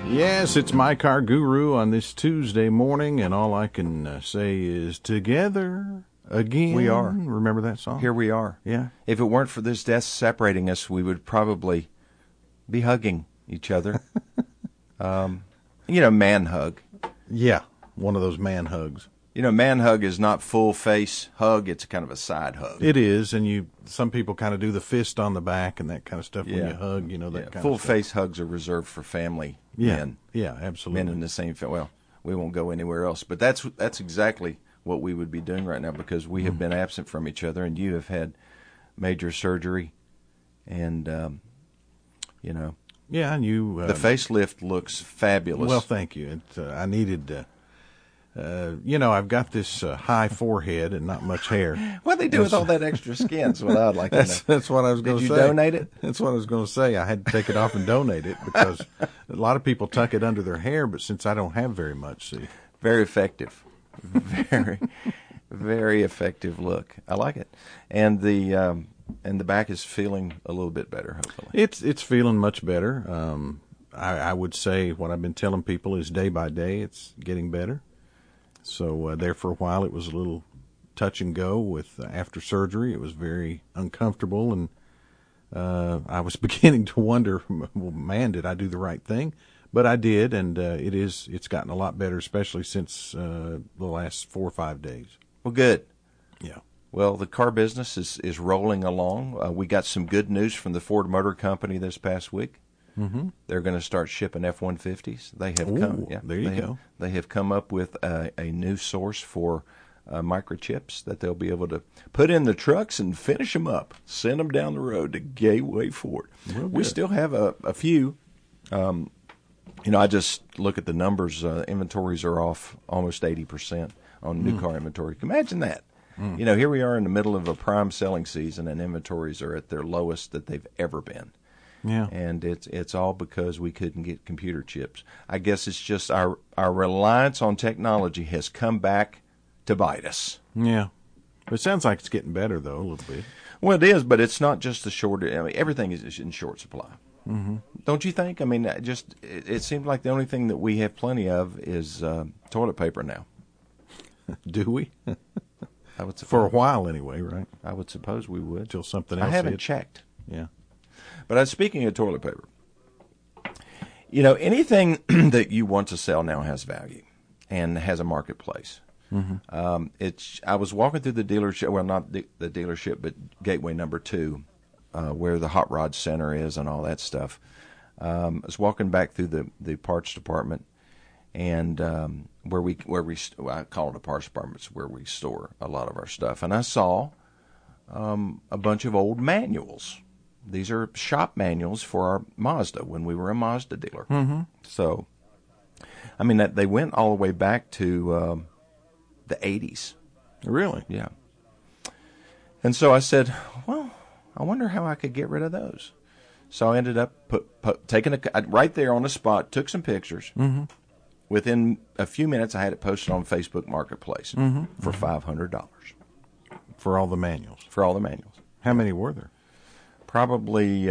Yes, it's My Car Guru on this Tuesday morning, and all I can say is together again. We are. Remember that song? Here we are. Yeah. If it weren't for this death separating us, we would probably be hugging each other. Man hug. Yeah, one of those man hugs. Man hug is not full face hug. It's kind of a side hug. It is, and some people kind of do the fist on the back and that kind of stuff when you hug, that kind of stuff. Full face hugs are reserved for family men. Yeah, absolutely. Men in the same family. Well, we won't go anywhere else. But that's exactly what we would be doing right now, because we have been absent from each other, and you have had major surgery, and Yeah, and you... the facelift looks fabulous. Well, thank you. I needed... I've got this high forehead and not much hair. What they do with all that extra skin is what I'd like to know. That's what I was going to say. Did you donate it? That's what I was going to say. I had to take it off and donate it because a lot of people tuck it under their hair, but since I don't have very much, see. Very effective. Very, very effective look. I like it. And the back is feeling a little bit better, hopefully. It's feeling much better. I would say what I've been telling people is day by day it's getting better. So there for a while it was a little touch and go with after surgery. It was very uncomfortable, and I was beginning to wonder, well, man, did I do the right thing? But I did, and it's gotten a lot better, especially since the last 4 or 5 days. Well, good. Yeah. Well, the car business is rolling along. We got some good news from the Ford Motor Company this past week. Mm-hmm. They're going to start shipping F-150s. They have come. Yeah, there you go. They have come up with a new source for microchips that they'll be able to put in the trucks and finish them up, send them down the road to Gateway Ford. We still have a few. I just look at the numbers. Inventories are off almost 80% on new car inventory. Imagine that. Here we are in the middle of a prime selling season, and inventories are at their lowest that they've ever been. Yeah. And it's all because we couldn't get computer chips. I guess it's just our reliance on technology has come back to bite us. Yeah. But it sounds like it's getting better, though, a little bit. Well, it is, but it's not just the shortage. I mean, everything is in short supply. Mm-hmm. Don't you think? I mean, it seems like the only thing that we have plenty of is toilet paper now. Do we? I would suppose. For a while, anyway, right? I would suppose we would. Until something else I haven't hit. checked. Yeah. But speaking of toilet paper, anything that you want to sell now has value and has a marketplace. Mm-hmm. I was walking through the dealership, well, not the dealership, but Gateway number 2, where the Hot Rod Center is and all that stuff. I was walking back through the parts department, and where we I call it a parts department, it's where we store a lot of our stuff. And I saw a bunch of old manuals. These are shop manuals for our Mazda when we were a Mazda dealer. Mm-hmm. So, I mean, they went all the way back to the 80s. Really? Yeah. And so I said, well, I wonder how I could get rid of those. So I ended up taking right there on the spot, took some pictures. Mm-hmm. Within a few minutes, I had it posted on Facebook Marketplace for $500. For all the manuals? For all the manuals. How many were there? Probably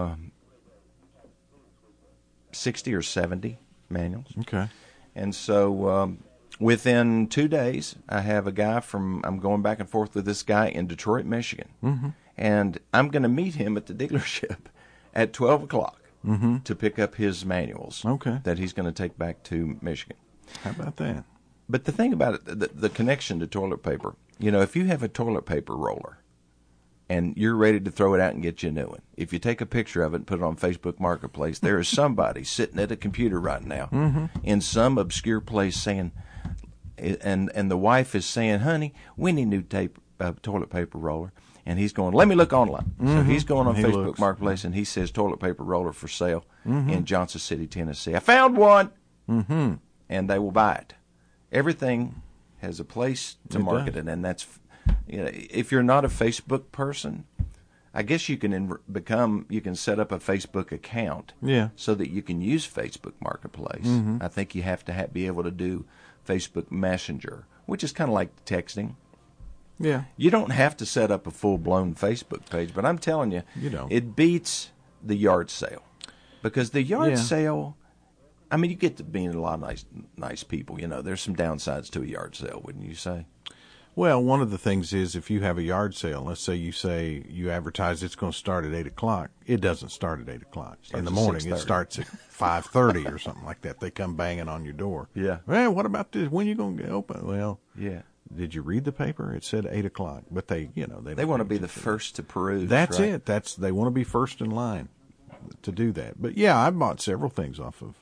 60 or 70 manuals. Okay. And so within 2 days, I have a guy I'm going back and forth with this guy in Detroit, Michigan. Mm-hmm. And I'm going to meet him at the dealership at 12 o'clock to pick up his manuals that he's going to take back to Michigan. How about that? But the thing about it, the connection to toilet paper, if you have a toilet paper roller, and you're ready to throw it out and get you a new one. If you take a picture of it and put it on Facebook Marketplace, there is somebody sitting at a computer right now in some obscure place saying, and the wife is saying, honey, we need new toilet paper roller. And he's going, let me look online. So he's going on Facebook Marketplace, and he says toilet paper roller for sale in Johnson City, Tennessee. I found one. Mm-hmm. And they will buy it. Everything has a place to market it, and that's... if you're not a Facebook person, I guess you can you can set up a Facebook account so that you can use Facebook Marketplace. Mm-hmm. I think you have to be able to do Facebook Messenger, which is kind of like texting. Yeah. You don't have to set up a full-blown Facebook page, but I'm telling you, you don't. It beats the yard sale. Because the yard sale I mean, you get to being a lot of nice people. There's some downsides to a yard sale, wouldn't you say? Well, one of the things is if you have a yard sale, let's say you advertise it's going to start at 8 o'clock. It doesn't start at 8 o'clock in the morning. It starts at 5:30 or something like that. They come banging on your door. Yeah. Well, what about this? When you going to get open? Well, yeah. Did you read the paper? It said 8 o'clock, but they want to be the first to peruse. That's right? it. They want to be first in line to do that. But yeah, I bought several things off of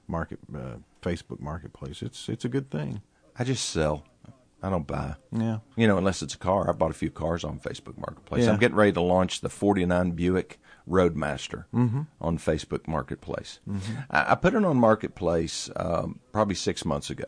Facebook Marketplace. It's a good thing. I just sell. I don't buy. Yeah. Unless it's a car. I bought a few cars on Facebook Marketplace. Yeah. I'm getting ready to launch the 49 Buick Roadmaster on Facebook Marketplace. Mm-hmm. I put it on Marketplace probably 6 months ago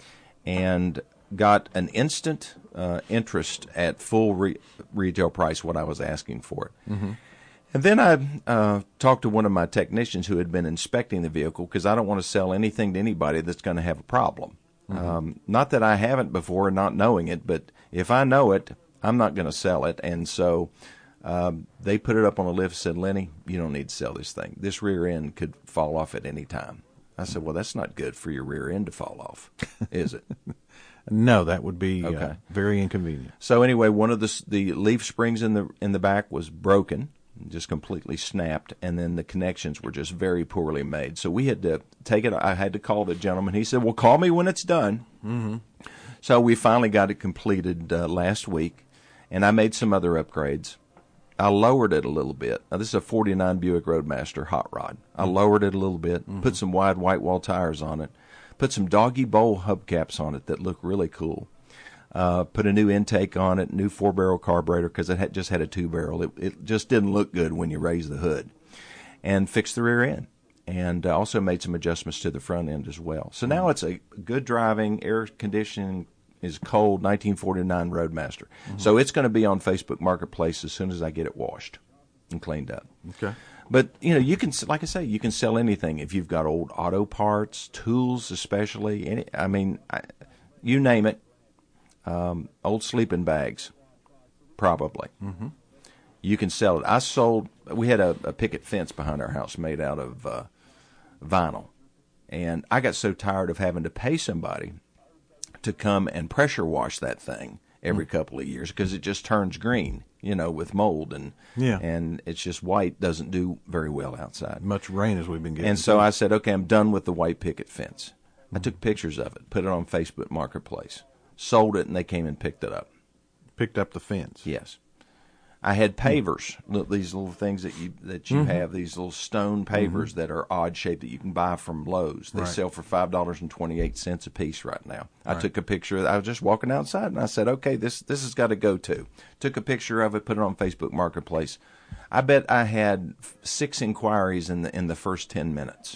and got an instant interest at full retail price, what I was asking for it. Mm-hmm. And then I talked to one of my technicians who had been inspecting the vehicle because I don't want to sell anything to anybody that's going to have a problem. Not that I haven't before, not knowing it, but if I know it, I'm not going to sell it. And so they put it up on a lift and said, Lenny, you don't need to sell this thing. This rear end could fall off at any time. I said, well, that's not good for your rear end to fall off, is it? No, that would be Okay. very inconvenient. So anyway, one of the leaf springs in the back was broken, just completely snapped, and then the connections were just very poorly made. So we had to take it. I had to call the gentleman. He said, well, call me when it's done. Mm-hmm. So we finally got it completed last week, and I made some other upgrades. I lowered it a little bit. Now, this is a 49 Buick Roadmaster hot rod. I lowered it a little bit, put some wide white wall tires on it, put some doggy bowl hubcaps on it that look really cool. Put a new intake on it, new 4-barrel carburetor because it just had a 2-barrel. It just didn't look good when you raised the hood. And fixed the rear end. And also made some adjustments to the front end as well. So now it's a good driving, air conditioning is cold 1949 Roadmaster. So it's going to be on Facebook Marketplace as soon as I get it washed and cleaned up. Okay. But, you can, like I say, you can sell anything. If you've got old auto parts, tools especially, you name it. Old sleeping bags, probably. Mm-hmm. You can sell it. We had a picket fence behind our house made out of vinyl. And I got so tired of having to pay somebody to come and pressure wash that thing every couple of years because it just turns green, with mold. And it's just white, doesn't do very well outside. Much rain as we've been getting. And so I said, okay, I'm done with the white picket fence. I took pictures of it, put it on Facebook Marketplace. Sold it, and they came and picked it up. Picked up the fence. Yes. I had pavers, these little things that you have, these little stone pavers that are odd shaped that you can buy from Lowe's. They sell for $5.28 a piece right now. I took a picture. I was just walking outside, and I said, okay, this has got to go too. Took a picture of it, put it on Facebook Marketplace. I bet I had 6 inquiries in the first 10 minutes.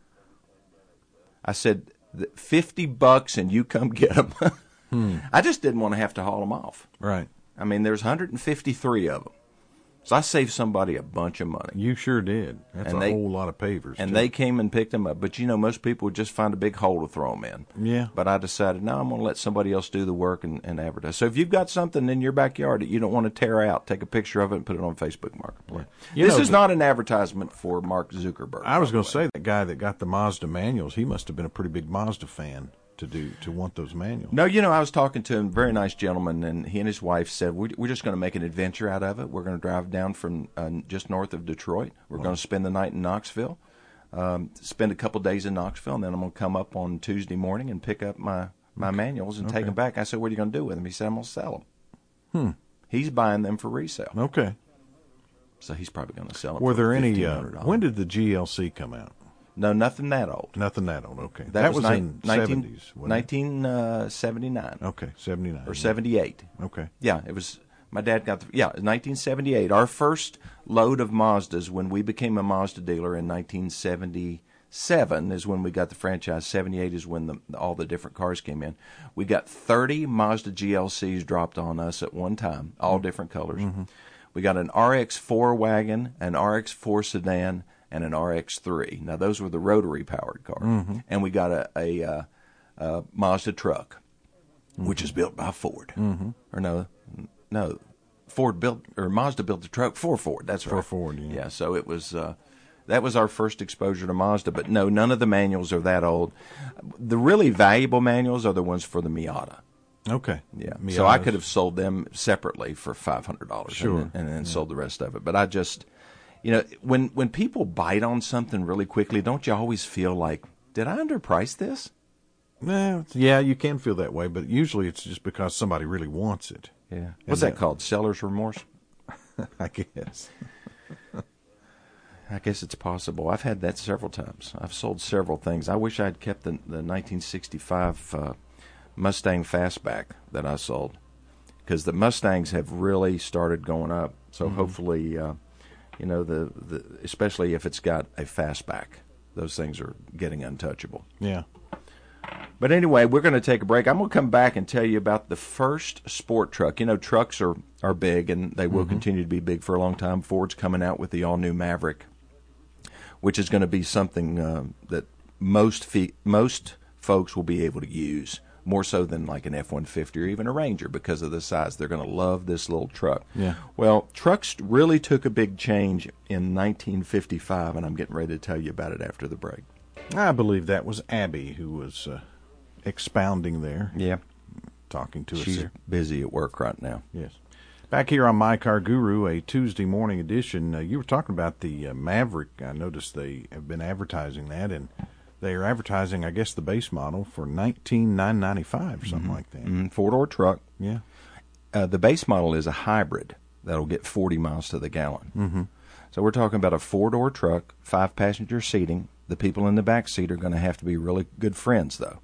I said, $50 and you come get them. I just didn't want to have to haul them off. Right. I mean, there's 153 of them. So I saved somebody a bunch of money. You sure did. That's a whole lot of pavers. And they came and picked them up. But, most people would just find a big hole to throw them in. Yeah. But I decided, no, I'm going to let somebody else do the work and advertise. So if you've got something in your backyard that you don't want to tear out, take a picture of it and put it on Facebook Marketplace. Yeah. This is not an advertisement for Mark Zuckerberg. I was going to say, that guy that got the Mazda manuals, he must have been a pretty big Mazda fan to want those manuals. No, I was talking to him, very nice gentleman, and he and his wife said, we're just going to make an adventure out of it. We're going to drive down from just north of Detroit. We're going to spend the night in Knoxville, spend a couple days in Knoxville, and then I'm going to come up on Tuesday morning and pick up my manuals and take them back. I said, what are you going to do with them? He said, I'm going to sell them. He's buying them for resale. Okay. So he's probably going to sell them Were for there any, $1,500. when did the GLC come out? No, nothing that old. Nothing that old, okay. That was in 70s, wasn't it? 1979. Okay, 79. Or 78. Okay. Yeah, it was, my dad got, 1978. Our first load of Mazdas when we became a Mazda dealer in 1977 is when we got the franchise. 78 is when all the different cars came in. We got 30 Mazda GLCs dropped on us at one time, all different colors. Mm-hmm. We got an RX-4 wagon, an RX-4 sedan, and an RX-3. Now, those were the rotary-powered cars. Mm-hmm. And we got a Mazda truck, which is built by Ford. Mm-hmm. Or no, Ford built, or Mazda built the truck for Ford. That's right. For Ford, yeah. Yeah, so it was That was our first exposure to Mazda. But no, none of the manuals are that old. The really valuable manuals are the ones for the Miata. Okay. Yeah. Miatas. So I could have sold them separately for $500. Sure. And then sold the rest of it. But I just, when people bite on something really quickly, don't you always feel like, did I underprice this? Yeah, you can feel that way, but usually it's just because somebody really wants it. Yeah. What's that called? Seller's remorse? I guess. I guess it's possible. I've had that several times. I've sold several things. I wish I'd kept the 1965 Mustang Fastback that I sold, because the Mustangs have really started going up. So hopefully, especially if it's got a fastback, those things are getting untouchable. Yeah. But anyway, we're going to take a break. I'm going to come back and tell you about the first sport truck. Trucks are big, and they will continue to be big for a long time. Ford's coming out with the all-new Maverick, which is going to be something that most folks will be able to use, more so than like an F-150 or even a Ranger because of the size. They're going to love this little truck. Yeah. Well, trucks really took a big change in 1955, and I'm getting ready to tell you about it after the break. I believe that was Abby who was expounding there. Yeah. Talking to us She's here. busy at work right now. Yes. Back here on My Car Guru, a Tuesday morning edition. You were talking about the Maverick. I noticed they have been advertising that, and they are advertising, I guess, the base model for $19,995 or something like that. Four-door truck. Yeah. The base model is a hybrid that'll get 40 miles to the gallon. So we're talking about a four-door truck, 5-passenger seating. The people in the back seat are going to have to be really good friends, though.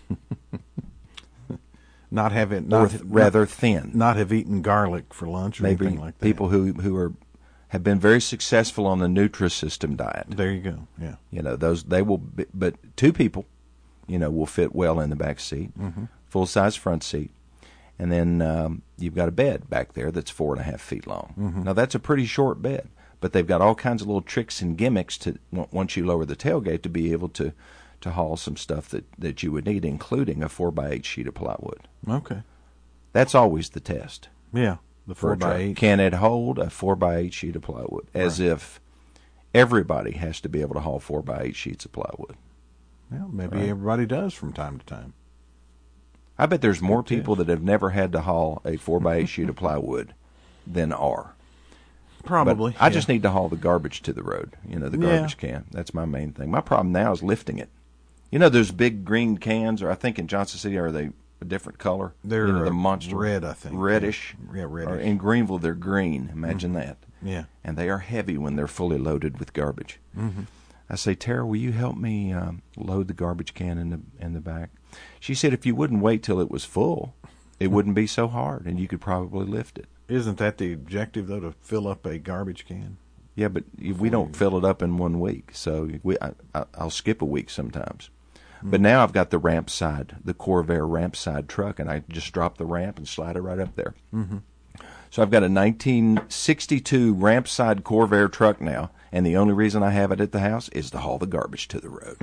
Rather thin. Not have eaten garlic for lunch or anything like that. People who have been very successful on the Nutrisystem diet. There you go. Yeah. Those they will be, but two people, will fit well in the back seat. Full size front seat. And then you've got a bed back there that's 4.5 feet long. Now that's a pretty short bed, but they've got all kinds of little tricks and gimmicks to once you lower the tailgate to be able to haul some stuff that you would need, including a 4x8 sheet of plywood. Okay. That's always the test. Yeah, the 4x8. Can it hold a 4x8 sheet of plywood? As if everybody has to be able to haul 4x8 sheets of plywood. Well, maybe everybody does from time to time. I bet there's more people that have never had to haul a 4x8 sheet of plywood than are. Probably. But I just need to haul the garbage to the road, the garbage can. That's my main thing. My problem now is lifting it. Those big green cans, or I think in Johnson City, are they a different color? They're the monster red, I think. Reddish. Yeah, reddish. Or in Greenville, they're green. Imagine that. Yeah. And they are heavy when they're fully loaded with garbage. I say, Tara, will you help me load the garbage can in the back? She said if you wouldn't wait till it was full, it wouldn't be so hard, and you could probably lift it. Isn't that the objective, though, to fill up a garbage can? Yeah, but we don't fill it up in 1 week, so I'll skip a week sometimes. But now I've got the Corvair ramp side truck, and I just drop the ramp and slide it right up there. So I've got a 1962 ramp side Corvair truck now, and the only reason I have it at the house is to haul the garbage to the road.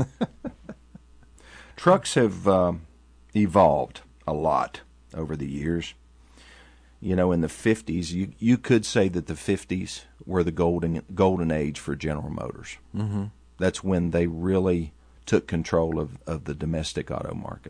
Trucks have evolved a lot over the years. In the 50s, you could say that the 50s were the golden age for General Motors. That's when they really took control of the domestic auto market.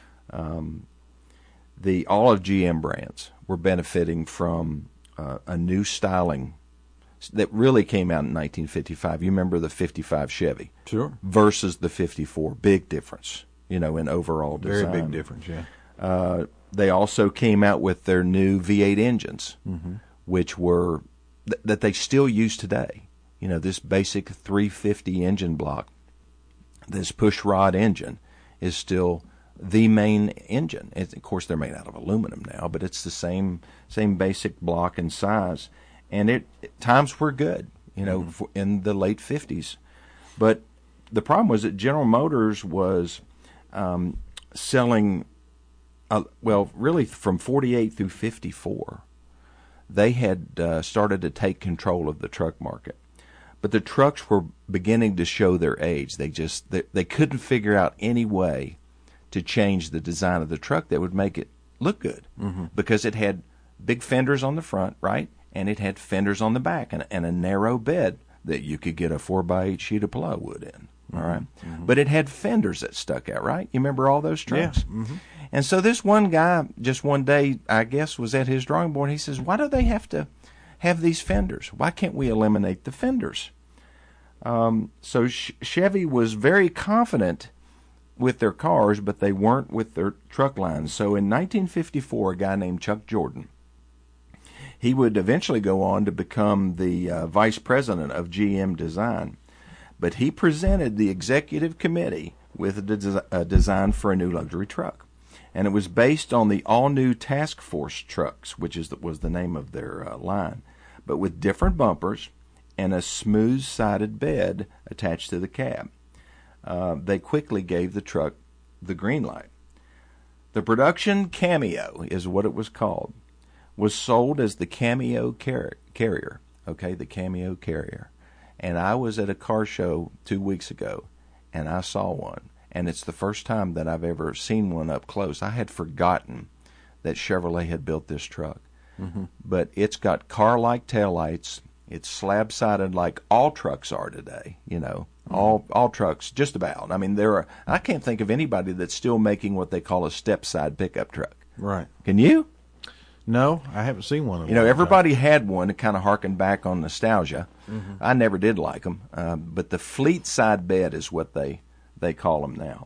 All of GM brands were benefiting from a new styling that really came out in 1955. You remember the 55 Chevy? Sure. Versus the 54. Big difference, in overall design. Very big difference, yeah. They also came out with their new V8 engines, which were that they still use today. This basic 350 engine block, this push rod engine, is still the main engine. Of course, they're made out of aluminum now, but it's the same basic block and size. And times were good, in the late 50s. But the problem was that General Motors was selling, really from 48 through 54, they had started to take control of the truck market. But the trucks were beginning to show their age. They couldn't figure out any way to change the design of the truck that would make it look good, because it had big fenders on the front, right, and it had fenders on the back and a narrow bed that you could get a 4x8 sheet of plywood in. All right, but it had fenders that stuck out. Right, you remember all those trucks? Yeah. And so this one guy, just one day, I guess, was at his drawing board. And he says, "Why do they have to have these fenders? Why can't we eliminate the fenders?" So Chevy was very confident with their cars, but they weren't with their truck lines. So in 1954, a guy named Chuck Jordan, he would eventually go on to become the vice president of GM Design. But he presented the executive committee with a design for a new luxury truck. And it was based on the all-new Task Force trucks, which was the name of their line, but with different bumpers and a smooth-sided bed attached to the cab. They quickly gave the truck the green light. The production Cameo is what it was called, was sold as the Cameo Carrier, okay, the Cameo Carrier. And I was at a car show 2 weeks ago, and I saw one. And it's the first time that I've ever seen one up close. I had forgotten that Chevrolet had built this truck. But it's got car-like taillights. It's slab-sided like all trucks are today, you know. All trucks, just about. I mean, I can't think of anybody that's still making what they call a step-side pickup truck. Right. Can you? No, I haven't seen one of them. You know, everybody had one to kind of harken back on nostalgia. I never did like them, but the fleet side bed is what they call them now.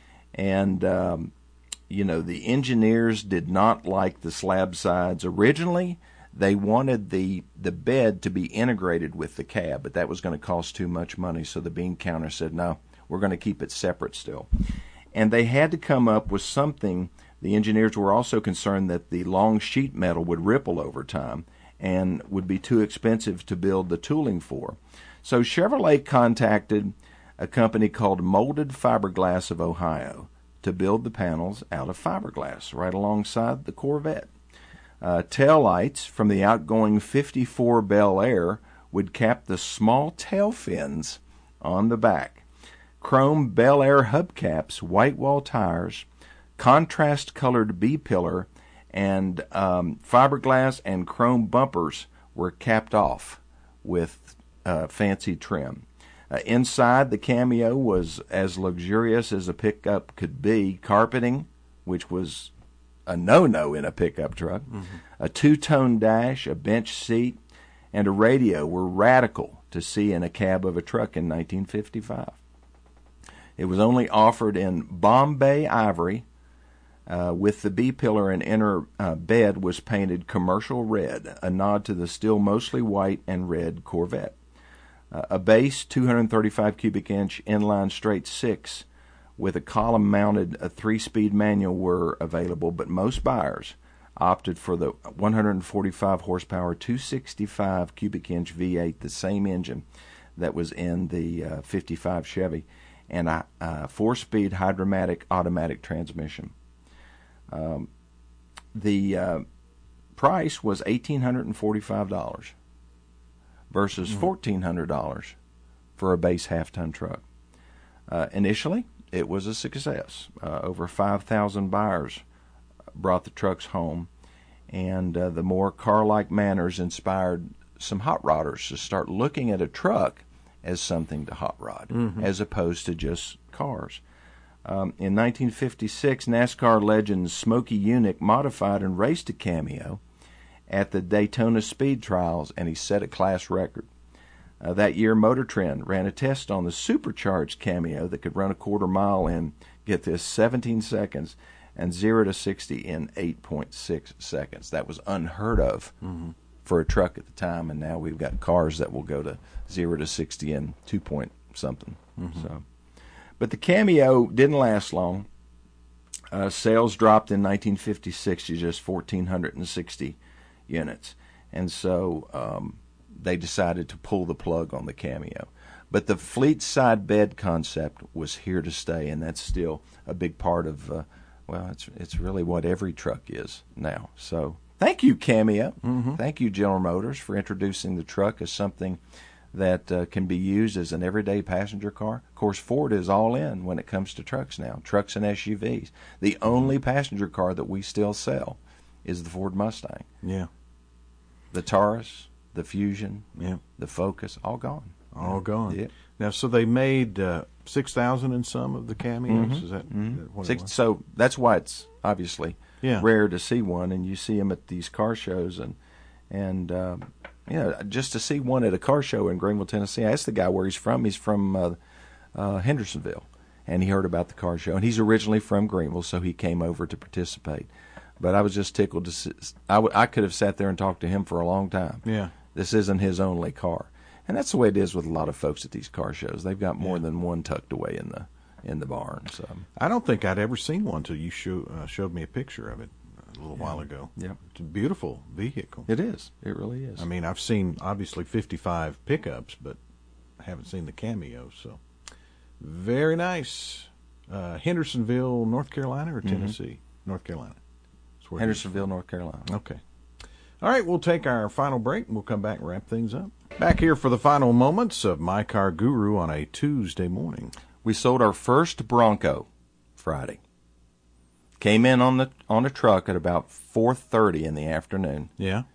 And, you know, the engineers did not like the slab sides. Originally, they wanted the bed to be integrated with the cab, but that was going to cost too much money, so the bean counter said, no, we're going to keep it separate still. And they had to come up with something. The engineers were also concerned that the long sheet metal would ripple over time and would be too expensive to build the tooling for. So Chevrolet contacted a company called Molded Fiberglass of Ohio to build the panels out of fiberglass right alongside the Corvette. Tail lights from the outgoing 54 Bel Air would cap the small tail fins on the back. Chrome Bel Air hubcaps, white wall tires, contrast-colored B-pillar, and fiberglass and chrome bumpers were capped off with fancy trim. Inside, the Cameo was as luxurious as a pickup could be. Carpeting, which was a no-no in a pickup truck, a two-tone dash, a bench seat, and a radio were radical to see in a cab of a truck in 1955. It was only offered in Bombay ivory, with the B-pillar and inner bed was painted commercial red, a nod to the still mostly white and red Corvette. A base 235 cubic inch inline straight six with a column-mounted 3-speed manual were available, but most buyers opted for the 145 horsepower 265 cubic inch V8, the same engine that was in the 55 Chevy, and a 4-speed Hydra-Matic automatic transmission. The price was $1,845 versus $1,400 for a base half-ton truck. Initially, it was a success. Over 5,000 buyers brought the trucks home, and the more car-like manners inspired some hot rodders to start looking at a truck as something to hot rod, as opposed to just cars. In 1956, NASCAR legend Smokey Yunick modified and raced a Cameo at the Daytona Speed Trials, and he set a class record. That year, Motor Trend ran a test on the supercharged Cameo that could run a quarter mile in, get this, 17 seconds, and 0 to 60 in 8.6 seconds. That was unheard of for a truck at the time, and now we've got cars that will go to 0 to 60 in 2 point something. So, but the Cameo didn't last long. Sales dropped in 1956 to just 1,460 units, and so they decided to pull the plug on the Cameo. But the fleet side bed concept was here to stay, and that's still a big part of, well, it's really what every truck is now. So thank you, Cameo. Thank you, General Motors, for introducing the truck as something that can be used as an everyday passenger car. Of course, Ford is all in when it comes to trucks now, trucks and SUVs. The only passenger car that we still sell is the Ford Mustang. Yeah. The Taurus, the Fusion, Yeah. the Focus, all gone. All gone. Yeah. Now, so they made 6,000 and some of the cameos. Mm-hmm. Is that what it was? So that's why it's obviously Yeah. rare to see one, and you see them at these car shows, and just to see one at a car show in Greenville, Tennessee. I asked the guy where he's from. He's from Hendersonville, and he heard about the car show, and he's originally from Greenville, so he came over to participate. But I was just tickled to see. I could have sat there and talked to him for a long time. Yeah. This isn't his only car. And that's the way it is with a lot of folks at these car shows. They've got more than one tucked away in the barn. So I don't think I'd ever seen one until you showed me a picture of it a little while ago. Yeah. It's a beautiful vehicle. it is. It really is. I mean, I've seen obviously 55 pickups, but I haven't seen the cameos. So very nice. Hendersonville, North Carolina, or Tennessee? North Carolina. That's where it is. Hendersonville, North Carolina. Okay. All right, we'll take our final break, and we'll come back and wrap things up. Back here for the final moments of My Car Guru on a Tuesday morning. We sold our first Bronco Friday. Came in on a truck at about 4:30 in the afternoon, Yeah?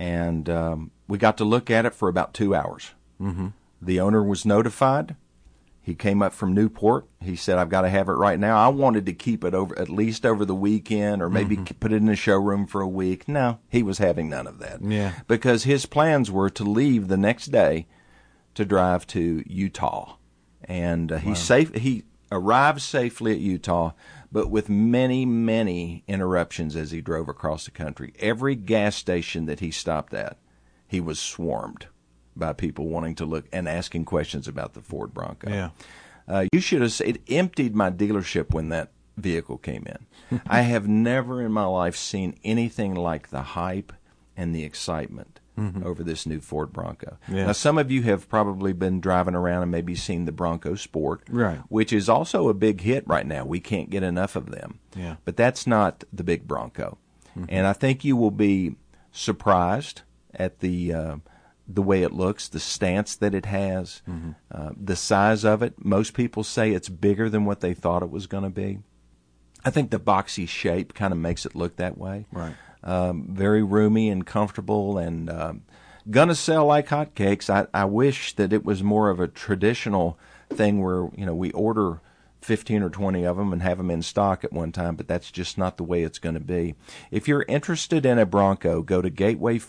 and we got to look at it for about 2 hours. Mm-hmm. The owner was notified. He came up from Newport. He said, "I've got to have it right now." I wanted to keep it at least over the weekend, or maybe put it in the showroom for a week. No, he was having none of that. Yeah. Because his plans were to leave the next day to drive to Utah, and he arrived safely at Utah, but with many, many interruptions as he drove across the country. Every gas station that he stopped at, he was swarmed by people wanting to look and asking questions about the Ford Bronco. Yeah. You should have said it emptied my dealership when that vehicle came in. I have never in my life seen anything like the hype and the excitement over this new Ford Bronco. Yeah. Now, some of you have probably been driving around and maybe seen the Bronco Sport, Right. which is also a big hit right now. We can't get enough of them. Yeah. But that's not the big Bronco. And I think you will be surprised at the way it looks, the stance that it has, the size of it. Most people say it's bigger than what they thought it was going to be. I think the boxy shape kind of makes it look that way. Right. Very roomy and comfortable, and gonna sell like hotcakes. I wish that it was more of a traditional thing where we order 15 or 20 of them and have them in stock at one time, but that's just not the way it's going to be. If you're interested in a Bronco, go to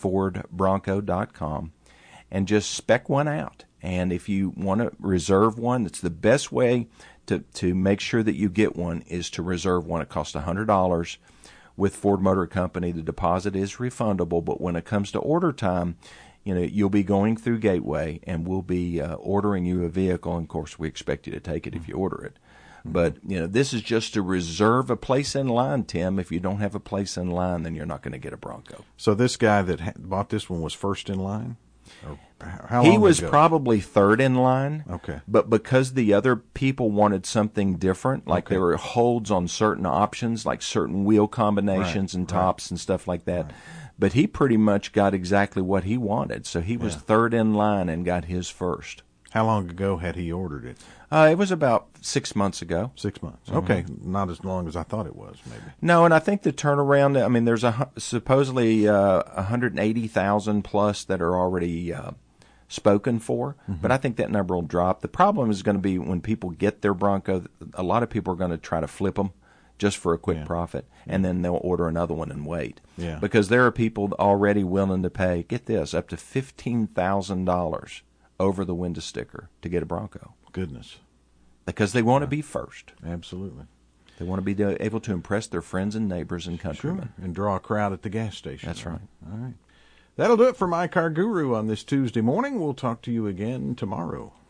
gatewayfordbronco.com and just spec one out. And if you want to reserve one, it's the best way to make sure that you get one is to reserve one. It costs $100 with Ford Motor Company. The deposit is refundable, but when it comes to order time, you'll be going through Gateway, and we'll be ordering you a vehicle. And of course, we expect you to take it if you order it. But this is just to reserve a place in line, Tim. If you don't have a place in line, then you're not going to get a Bronco. So this guy that bought this one was first in line? Or how long He was ago? probably third in line. Okay. But because the other people wanted something different, like there were holds on certain options, like certain wheel combinations and tops and stuff like that. Right. But he pretty much got exactly what he wanted. So he was third in line and got his first. How long ago had he ordered it? It was about 6 months ago. 6 months. Okay, not as long as I thought it was, maybe. No, and I think the turnaround, I mean, there's supposedly 180,000 plus that are already spoken for, but I think that number will drop. The problem is going to be when people get their Bronco, a lot of people are going to try to flip them just for a quick profit, and then they'll order another one and wait. Yeah. Because there are people already willing to pay, get this, up to $15,000 over the window sticker to get a Bronco. Goodness. Because they want to be first. Absolutely. They want to be able to impress their friends and neighbors and countrymen. Sure, and draw a crowd at the gas station. That's right. All right. That'll do it for My Car Guru on this Tuesday morning. We'll talk to you again tomorrow.